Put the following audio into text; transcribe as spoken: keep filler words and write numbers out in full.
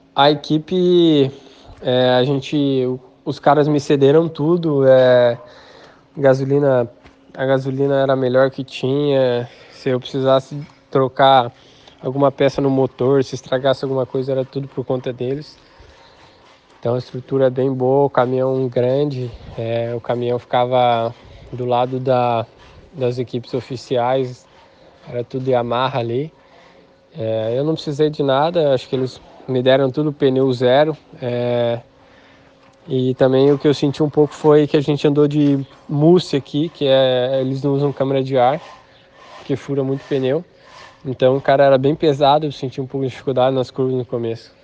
A equipe, é, a gente, os caras me cederam tudo, é, gasolina, a gasolina era a melhor que tinha, se eu precisasse trocar alguma peça no motor, se estragasse alguma coisa, era tudo por conta deles. Então a estrutura é bem boa, o caminhão grande, é, o caminhão ficava do lado da, das equipes oficiais, era tudo Yamaha ali. É, eu não precisei de nada, acho que eles me deram tudo pneu zero. É, e também o que eu senti um pouco foi que a gente andou de mousse aqui, que é, eles não usam câmara de ar, que fura muito pneu. Então o cara era bem pesado, eu senti um pouco de dificuldade nas curvas no começo.